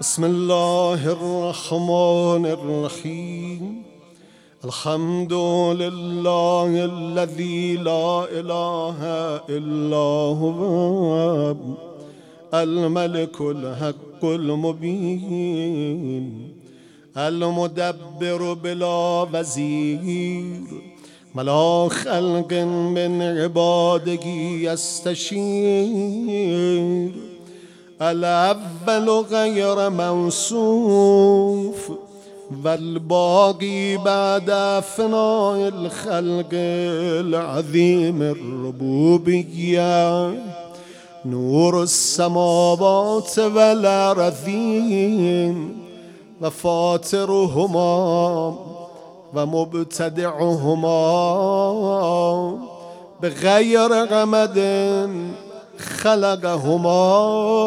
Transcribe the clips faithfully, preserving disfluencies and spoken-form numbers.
بسم الله الرحمن الرحيم. الحمد لله الذي لا إله إلا هو الملك الحق المبين المدبر بلا وزير ملا خلق من عباده يستشير الأول غير موصوف والباقي بعد فناء الخلق العظيم الربوبية نور السماوات والأرضين وفاطرهما ومبتدعهما بغير غمد خلقهما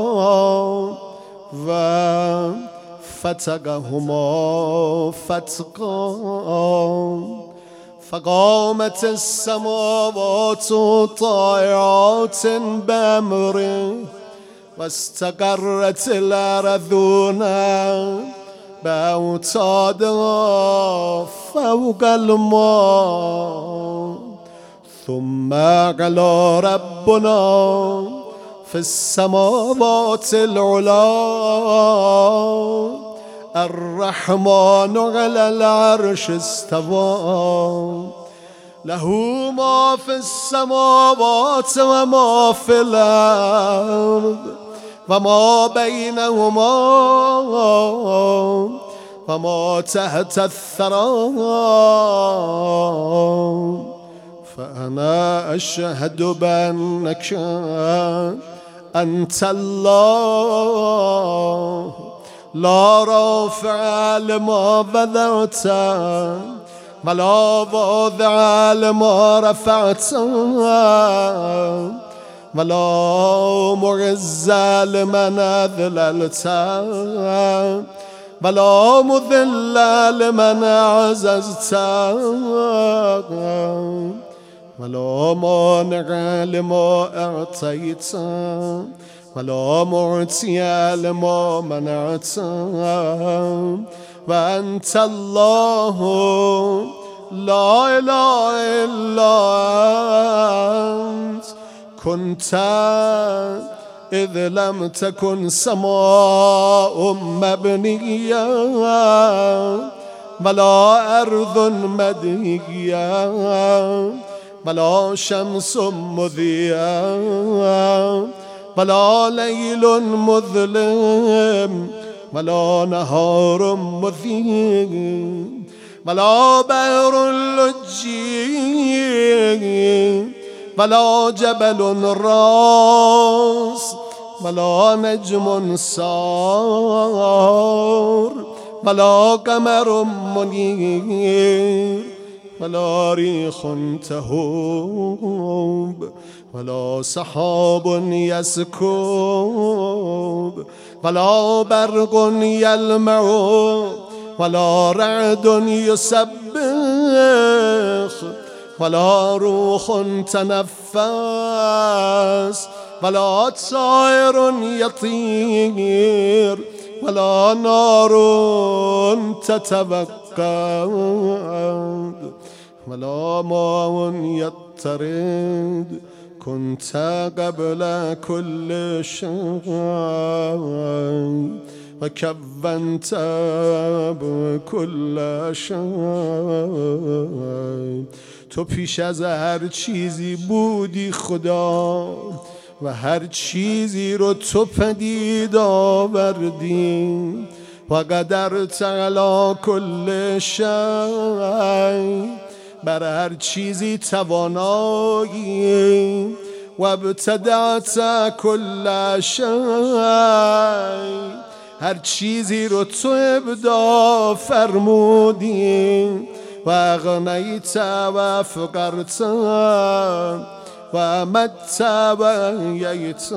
وفتقهما فتقا فقامت السماوات طائعات بأمره واستقرت الأرضون بأوتادها فوق الماء ثم على ربنا في السماوات العلا الرحمن على العرش استوى له ما في السماوات وما في الأرض وما بينهما وما تحت الثرى فأنا أشهد بأنك أنت الله لا رافع لما وضعت ولا واضع لما رفعت ولا معز لمن أذللت ولا مذل لمن أعززت ولا مانع لما أعطيت ولا معطي لما منعت وأنت الله لا إله إلا أنت كنت إذ لم تكن سماء مبنية ولا أرض مدنية ولا شمس مضيئة ولا ليل مظلم ولا نهار مظلم ولا بحر لجي ولا جبل راس ولا نجم سار ولا قمر منير ولا ريح تهوب ولا سحاب يسكب ولا برق يلمع ولا رعد يسبح ولا روح تنفس ولا طائر يطير ولا نار تتوقد ولا ماء يضطرد كنت قبل كل شيء وكونت بكل شيء تو پیش از هر چیزی بودی خدا و هر چیزی رو تو پدید آوردی و قدرت علی کل شیء بر هر چیزی توانایی و ابتدعت کل شیء هر چیزی رو تو ابداع فرمودی و اغنیت و فقرت و امدت و احییت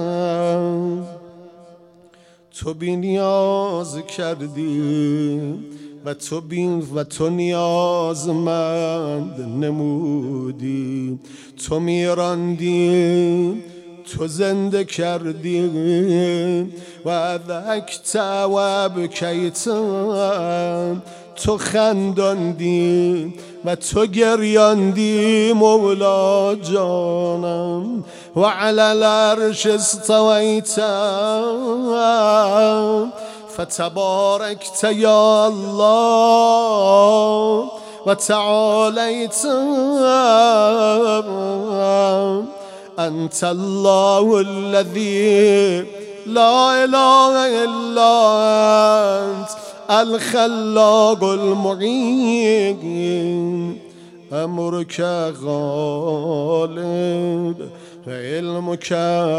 تو بی نیاز کردی و تو بین و تو نیازمند نمودی تو میراندی تو زنده کردی و ذکت و ابکیت تو خنداندی و تو گریاندی مولا جانم و علی العرش استویت فتبارکت یا الله و تعالیت انت الله الذي لا اله الا انت الخلاق المعين امرك غالب و علمك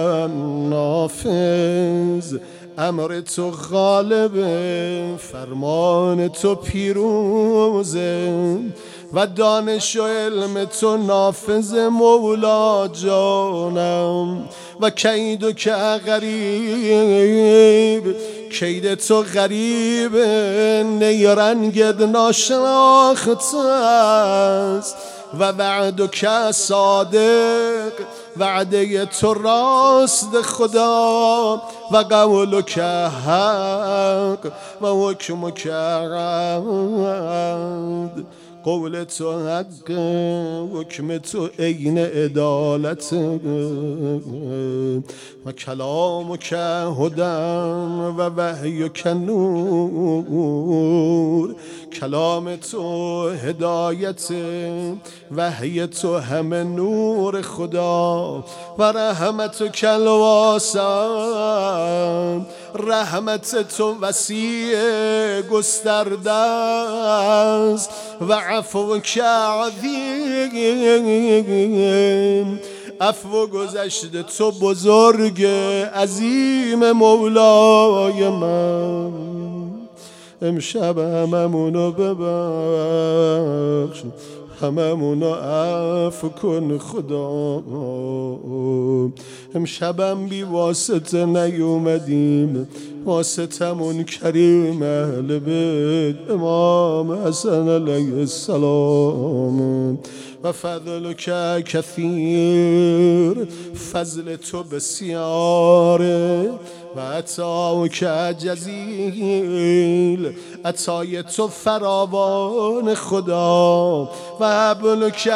نافذ امر تو غالب فرمان تو پیروزه و دانش و علم تو نافذ مولا جانم و کید و که غریب کید تو غریب نیرنگد ناشناخت است و وعد که صادق وعده تو راست خدا و قول که حق و حکم که عدل قول تو حق حکم تو عین عدالت و کلام که هدن و وحی که نور کلام تو هدایت وحی تو همه نور خدا و رحمت کل واسع رحمت تو وسیع گسترده است و عفو که عظیم عفو گذشته تو بزرگ عظیم مولای من امشب هممونو ببخش هممونو عفو کن خدا امشبم بی واسطه نیومدیم واسطمون کریم اهل بیت امام حسن علیه السلام و فضل که کثیر فضل تو بسیاره و عطا که جزیل عطای تو فراوان خدا و حبل که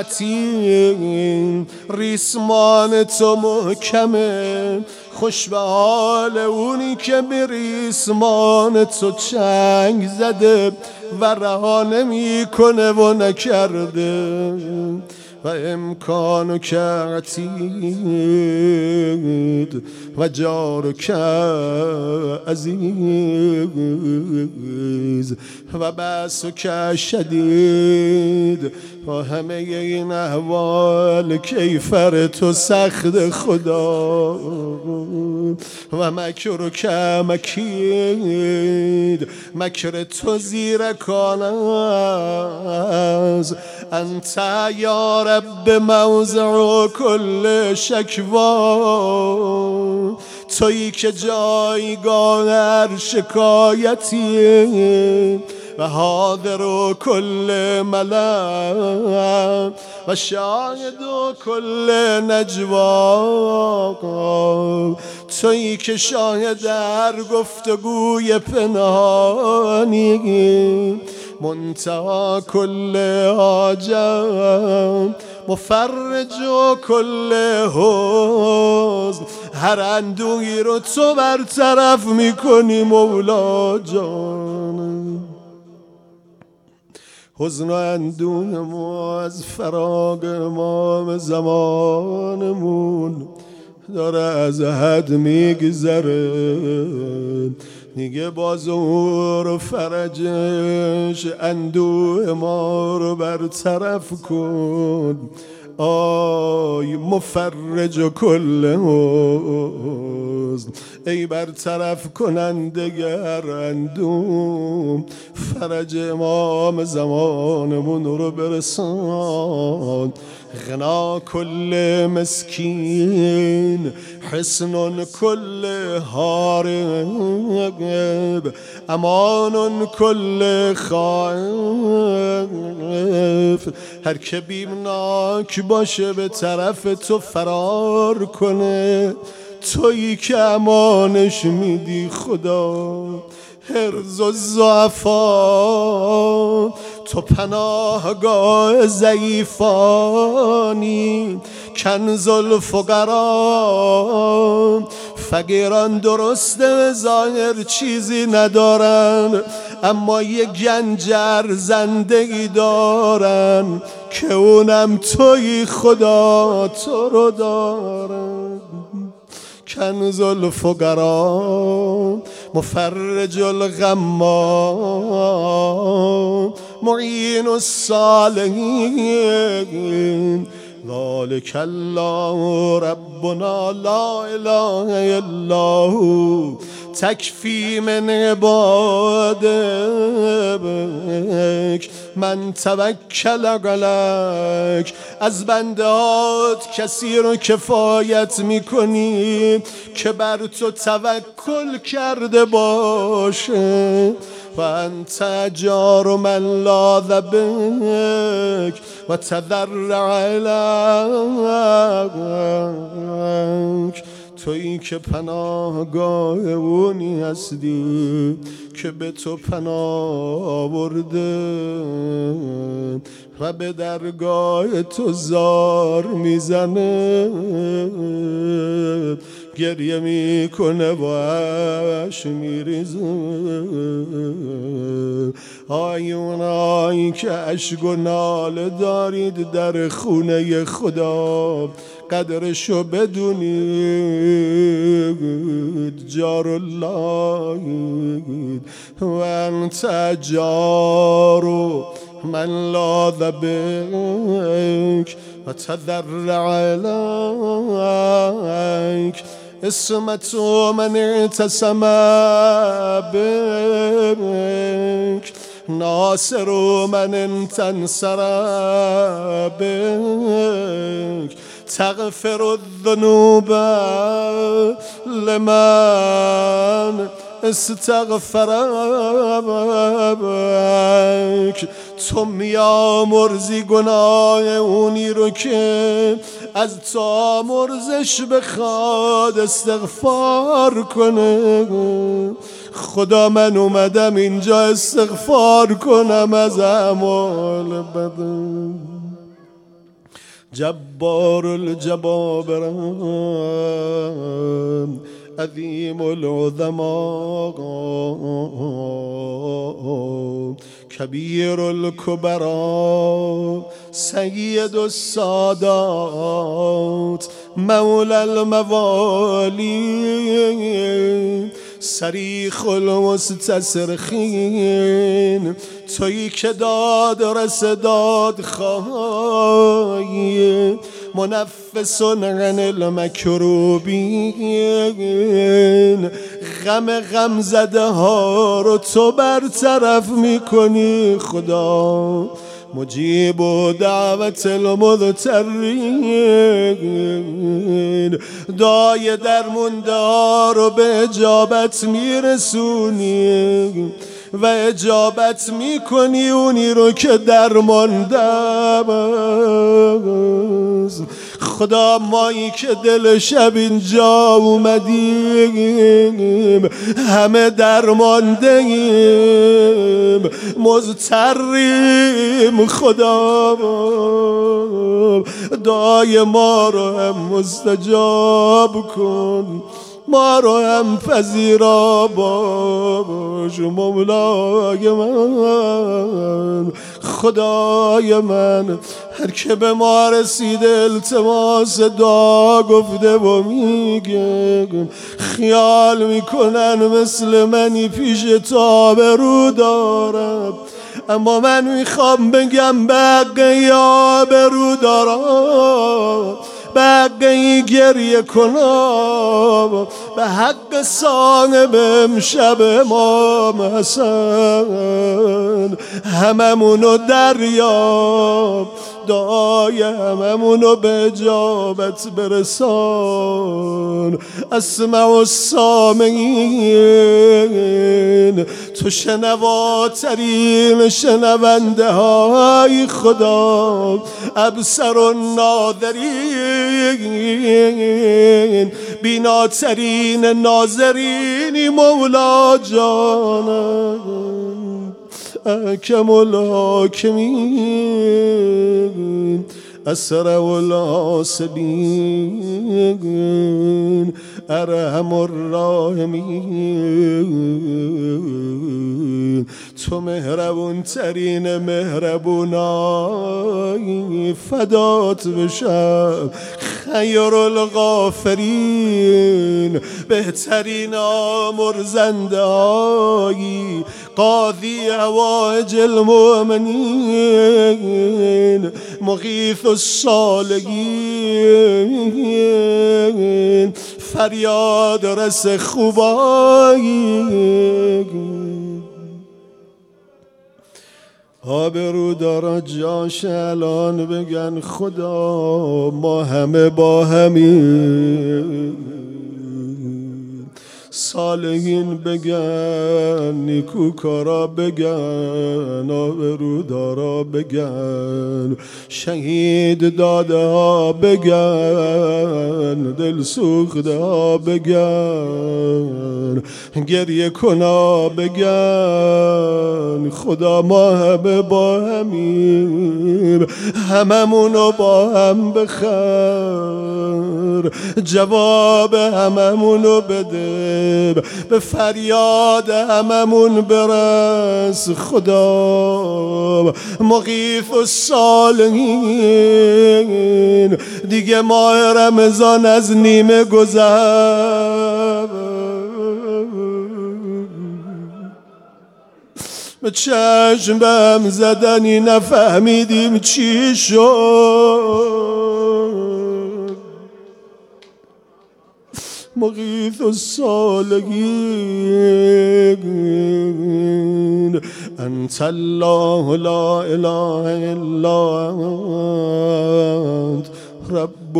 متین ریسمان تو محکمه خوش به حال اونی که به ریسمان تو چنگ زده و رها نمی کنه و نکرده و امکان که عتید و جار که عزیز و بس که شدید و همه این احوال کیفر تو سخت خدا و مکر که مکید مکر تو زیرکان است انت یا رب موضع کل شکوا تویی که جایگاه هر شکایتی و حاضر و کل ملک و شاهد و کل نجوا تویی که شاهد هر گفتگوی پنهانی منتهی کل حاجت مفرج و کل حزن هر اندوهی رو تو برطرف میکنی مولا جان حزن و اندوه ما از فراق امام زمانمون داره از حد میگذره دیگه با ظهور و فرجش اندوه ما رو برطرف کن آی مفرج و کل حزن ای برطرف کنندگر اندوه فرج امام زمانمون رو برسان غنا كل مسكين حسن كل هارب امان كل خائف هر که بیمناک باشه به طرف تو فرار کنه تویی که امانش میدی خدا حرز و ضعفا تو پناهگاه ضعیفانی کنز الفقرا فقیران درسته ظاهر چیزی ندارن اما یه گنجر زندگی دارن که اونم تویی خدا تو رو دارن کنز الفقرا مفرج الغما معین الصالحین ذلك الله ربنا لا اله الا هو تکفی من عبادك من توکل علیک از بندهات کسی رو کفایت میکنی که بر تو توکل کرده باشه و انت جار من لاذ بک و تضرع الیک تویی که پناهگاه اونی هستی که به تو پناه برده و به درگاه تو زار میزنه گریه میکنه و اش میریزه آیونایی که اشک و ناله دارید در خونه خدا قدرشو بدونید جار الله و انت جارو من لاذ بک و تضرع الیک اسمت من اعتصم بک ناصر من تنصر بک تغفر الذنوب لمن استغفرک تو میامرزی گناه اونی رو که از تو آمرزش بخواد استغفار کنه خدا من اومدم اینجا استغفار کنم از اعمال بدم جبار الجبابران عظیم العظما کبیر الکبرا سید السادات مولی الموالی صریخ المستصرخین تویی که داد رس داد خواهی منفس عن المکروبین غم غم زده ها رو تو برطرف میکنی خدا مجیب و دعوت المضطرین دای درمونده ها رو به اجابت میرسونی و اجابت میکنی اونی رو که درمانده است خدا مایی که دل شب اینجا اومدیم همه درمانده ایم مضطریم خدا دعای ما رو هم مستجاب کن ما رو هم پذیرا باش مولای من خدای من هر که به ما رسیده التماس دعا گفته و میگه خیال میکنن مثل منی پیش تا آبرو دارم اما من میخوام بگم بقیه آبرو دارم بقیه گریه کنم به حق صاحب امشب امام حسن هممونو دریاب دعای هممونو به اجابت برسان اسمع السامعین تو شنواترین شنونده های خدا ابصر الناظرین بیناترین ناظرینی مولا جانم احکم الحاکمین اسرع الحاسبین ارحم الراحمین تو مهربون ترین مهربونایی فدات بشم خیر الغافرین بهترین آمرزنده هایی قاضی حوائج المؤمنین مغیث الصالحین فریاد رس خوبایی آبرو دارا جاش الان بگن خدا ما همه با همین صالحین بگن نیکوکارا بگن آبرو دارا بگن شهید داده ها بگن دل سوخته ها بگن گریه کنا بگن خدا ما همه با همیم هممونو با هم بخیر جواب هممونو بده به فریاد هممون برس خدا مغیث الصالحین دیگه ماه رمضان از نیمه گذشت به چشم بهم زدنی نفهمیدیم چی شد مغیث الصالحین انت الله لا اله الا انت رب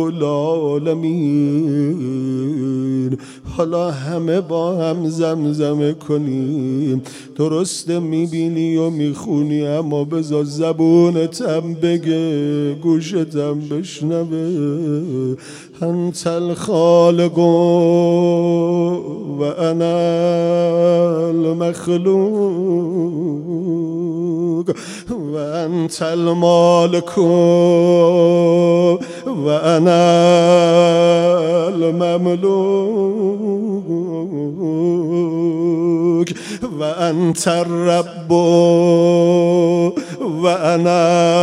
العالمین حالا همه با هم زمزمه کنیم درسته میبینی و میخونی اما بذار زبونتم بگه گوشتم بشنوه انت الخالق و انا المخلوق و انت المالک و انا المملوک و انت الرب و انا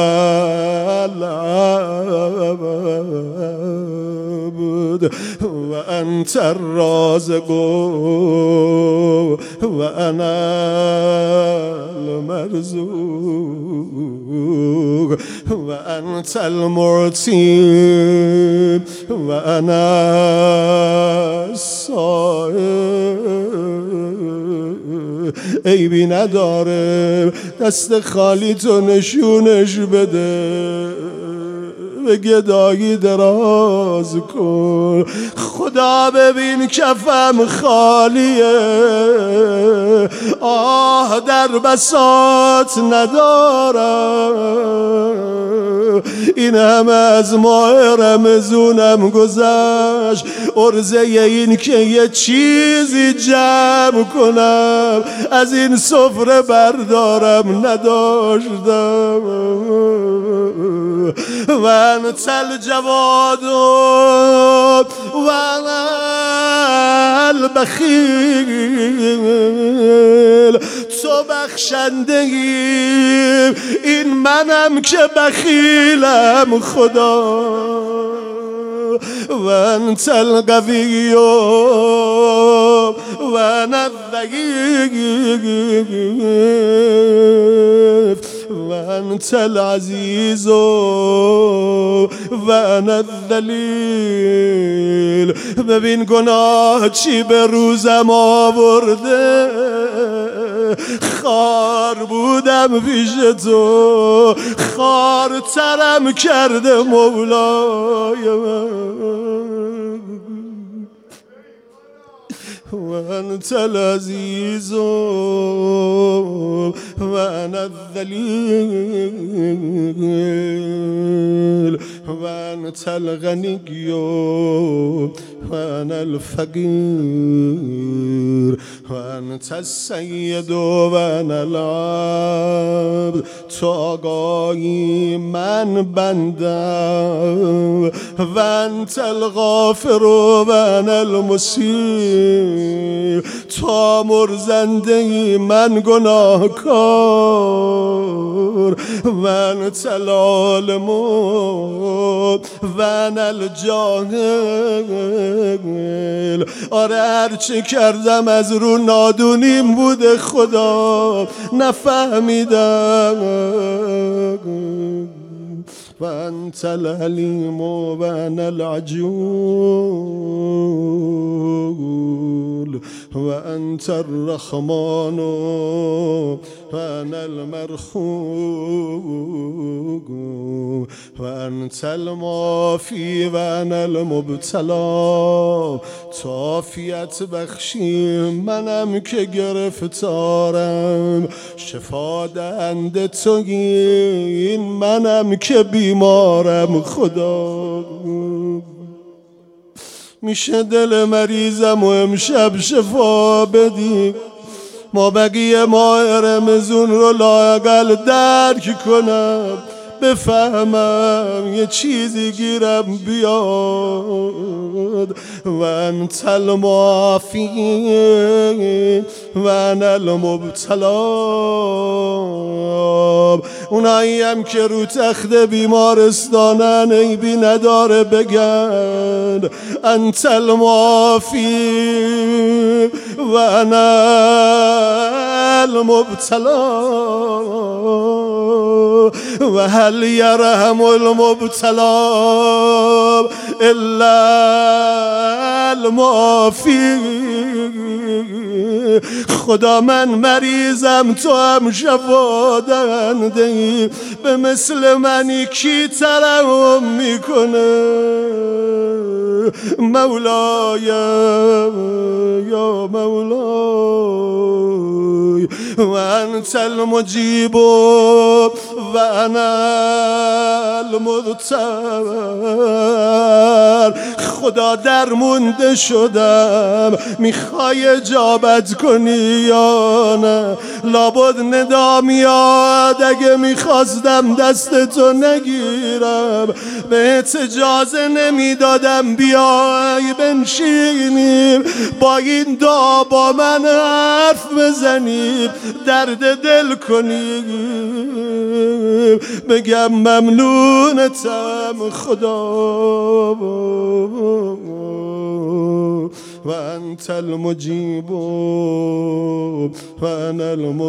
العبد و انت الرازق و انا المرزوق و انت المعطی و انا الصائم عیبی نداره دست خالی تو نشونش بده به گدایی دراز کن خدا ببین کفم خالیه آه در بساط ندارم این همه از ماه رمضونم گذشت عرضه این که یه چیزی جمع کنم از این سفره بردارم نداشتم و انت الجواد و انا البخیل تو بخشنده ای این منم که بخیلم خدا و انت القوی و انا الضعیف و انت العزیز و انا الذلیل. ببین گناه چی به روزم آورده، خار بودم پیش تو، خارترم کرده مولای من. و انت العزیز و انا الذلیل و انت الغنی و انا الفقیر و انت السید و انا العبد. تو آگاهی من بندم و انت الغافر و انا المسیء. تو مرزنده من گناهکار و انت العالم و انا الجاهل. آره هرچه کردم از رو نادونیم بوده خدا، نفهمیدم. و انت العلیم و انا العجول و انت الرحمن و انا المرحوم و انت المعافی و انا المبتلا. تو عافیت بخشی منم که گرفتارم، شفا دهنده تویی منم که بیمارم. خدا میشه دل مریضم و امشب شفا بدی، ما بقیه ماه رمزون رو لااقل درک کنم، بفهمم یه چیزی گیرم بیاد. و انت المعافی و انا المبتلا. اونایی هم که رو تخت بیمارستانن عیبی نداره بگن انت المعافی و انا المبتلا. و هل یرحم المبتلا الا المعافی. خدا من مریضم، تو هم شفا دهنده ای، به مثل منی کی ترحم میکنه؟ مولای یا مولای و انت المجیب و انا المضطر. خدا درمونده شدم، میخوای اجابت کنی یا نه؟ لابد ندا میاد، اگه میخواستم دستتو نگیرم بهت اجازه نمیدادم بیای بنشینیم با این دعا با من حرف بزنیم، درد دل کنیم، بگم ممنونتم خدا. و انت المجیب و انا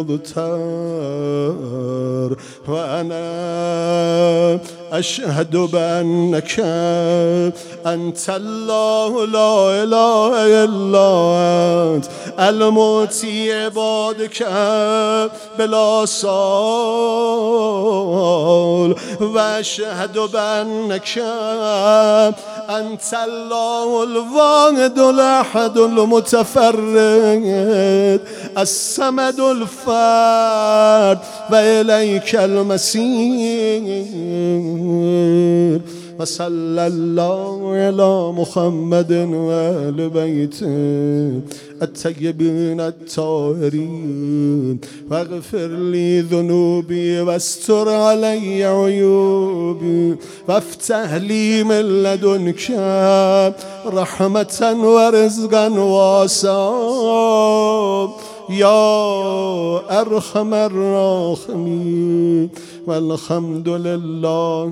المضطر و انا اشهد بانک انت الله لا اله الا انت المعطی عبادک بلا سؤال و اشهد بانک انت الله الواحد الاحد المتفرد الصمد الفرد و الیک المصیر. و صلی الله علی محمد و آل بیته الطیبین الطاهرین و اغفر لی ذنوبی و استر علی عیوبی و افتح لی من لدنک رحمتا و رزقا واسعا یا ارحم الراحمین. والحمد لله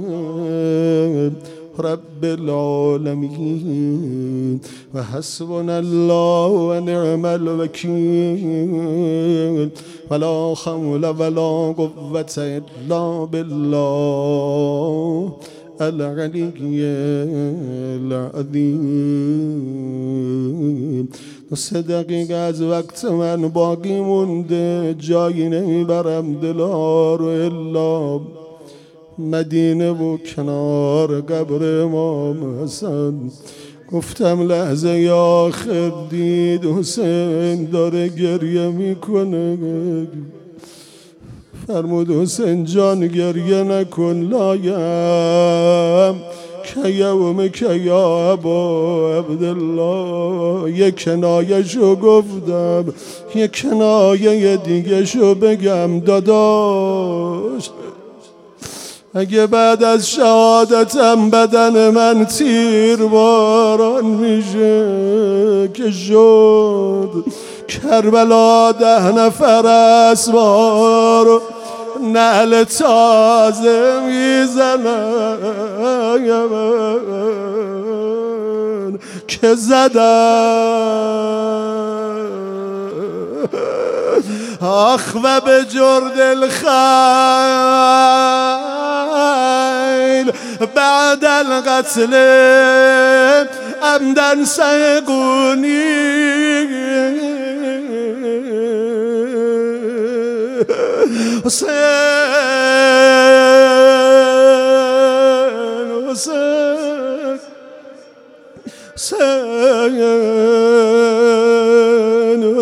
رب العالمين و حسبنا الله و نعم الوکیل. ولا حول ولا قوة الا بالله العلی العظیم. سه دقیقه از وقت من باقی مونده، جایی نمیبرم دلا رو الا مدینه و کنار قبر امام حسن. گفتم لحظه یا آخر دید حسین داره گریه میکنه، فرمود حسین جان گریه نکن، لایم که یوم که یا ابا عبدالله. یک کنایه شو گفتم، یک کنایه دیگه شو بگم داداش، اگه بعد از شهادتم بدن من تیر باران میشه که شد کربلا ده نفر اسوار نعل تازه میزنن که زدن آخ و به جرد الخیل بعد القتل عمدن سيقوني حسين حسين حسين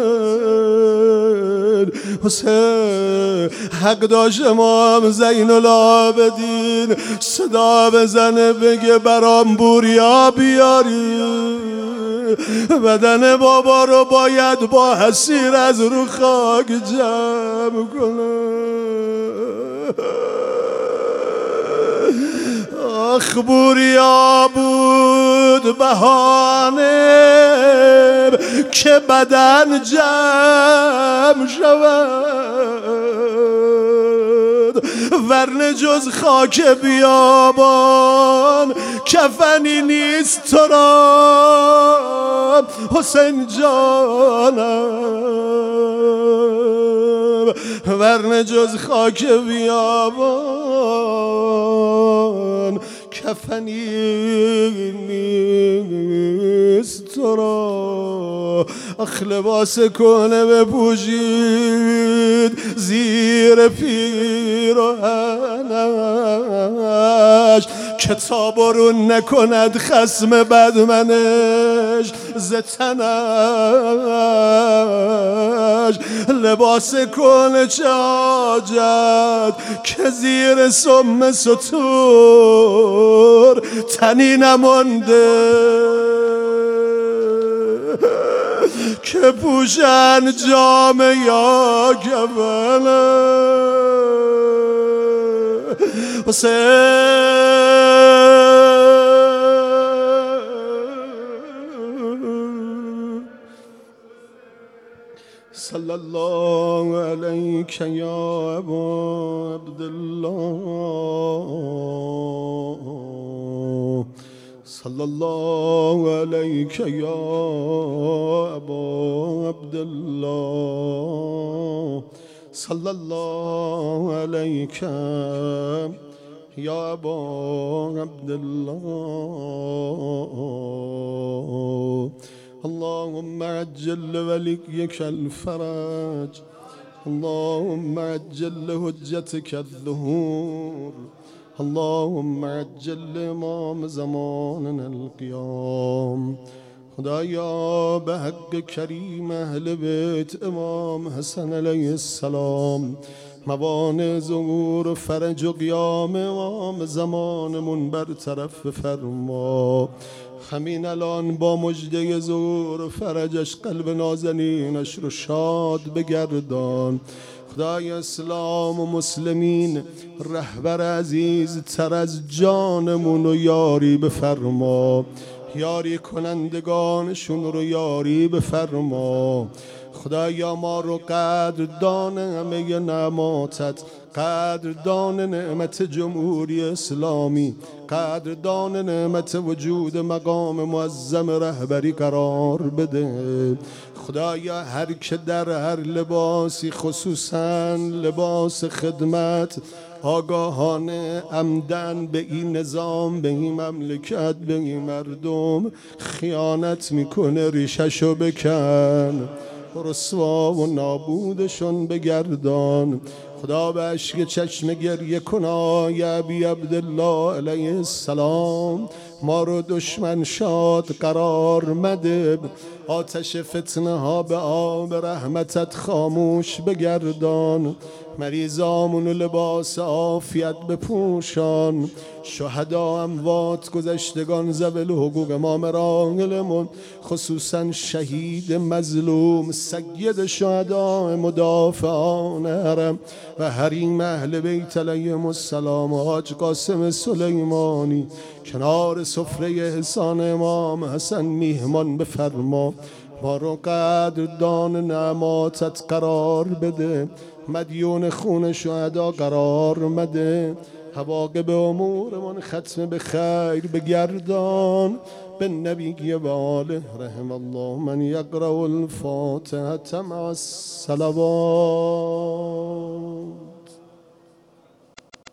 حسين حسین حق داشت امام زین العابدین صدا بزنه بگه برام بوریا بیاری، بدن بابا رو باید با حسیر از رو خاک جمع کنه. آخ بوریا بود بهانه که بدن جمع شود، ورنه جز خاک بیابان کفنی نیست تو را حسین جانم، ورنه جز خاک بیابان کفنی نیست تو را. اخ لباس کنه بپوشید زیر پیراهنش که تا برون نکند خصم بدمنش زتنش. لباس کنه چه حاجت که زیر سم ستور تنی نمانده که پوشن جامه یا کفنه. صلی الله علیک یا ابا عبدالله، صلی الله علیک یا ابا عبدالله، صلی الله علیک یا ابا عبدالله. اللهم عجل لوليك الفرج، اللهم عجل لحجتك الظهور، اللهم عجل لامام زماننا القيام. خدایا به حق کریم اهل بیت امام حسن علیه السلام موانع ظهور و فرج و قیام امام زمانمون برطرف بفرما. همین الان با مژده ظهور و فرجش قلب نازنینش رو شاد بگردان. خدای اسلام و مسلمین رهبر عزیز تر از جانمون رو یاری بفرما، یاری کنندگانشون رو یاری بفرما. خدایا ما رو قدردان همه نعماتت، قدردان نعمت جمهوری اسلامی، قدردان نعمت وجود مقام معظم رهبری قرار بده. خدایا هر که در هر لباسی، خصوصا لباس خدمت، آگاهانه عمدن به این نظام، به این مملکت، به این مردم خیانت میکنه، ریششو بکن، رسوا و نابودشون بگردان. خدا به اشک چشم گریه کن یا ابی عبدالله علیه السلام، ما رو دشمن شاد قرار مده، آتش فتنه ها به آب رحمتت خاموش بگردان، مریضامون و لباس عافیت بپوشان، شهدا اموات گذشتگان ذوی حقوق ما مراحلمون، خصوصا شهید مظلوم سید شهدا مدافعان حرم و حریم اهل بیت علیهم السلام، حاج قاسم سلیمانی، کنار سفره احسان امام حسن میهمان بفرما، ما رو قدردان نعماتت قرار بده، مدیون خون شهدا قرار مده، حواقب امورمون ختم به خیر بگردان، به نبی و آله رحم الله من یقرأ الفاتحة مع الصلوات.